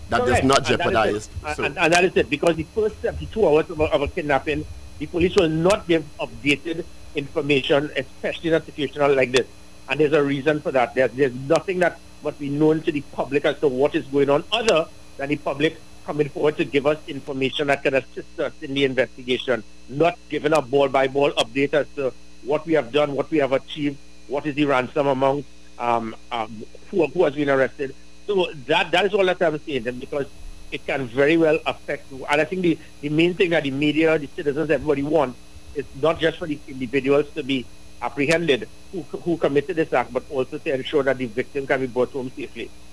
that does Correct. not And that is jeopardize. it. So, And that is it. Because the first 72 hours of a kidnapping, the police will not give updated information, especially in a situation like this. And there's a reason for that. There's nothing that must be known to the public as to what is going on, other than the public coming forward to give us information that can assist us in the investigation, not giving a ball-by-ball update as to what we have done, what we have achieved, what is the ransom amount, who has been arrested. So that is all that I'm saying, because it can very well affect. And I think the main thing that the media, the citizens, everybody wants is not just for the individuals to be apprehended who committed this act, but also to ensure that the victim can be brought home safely.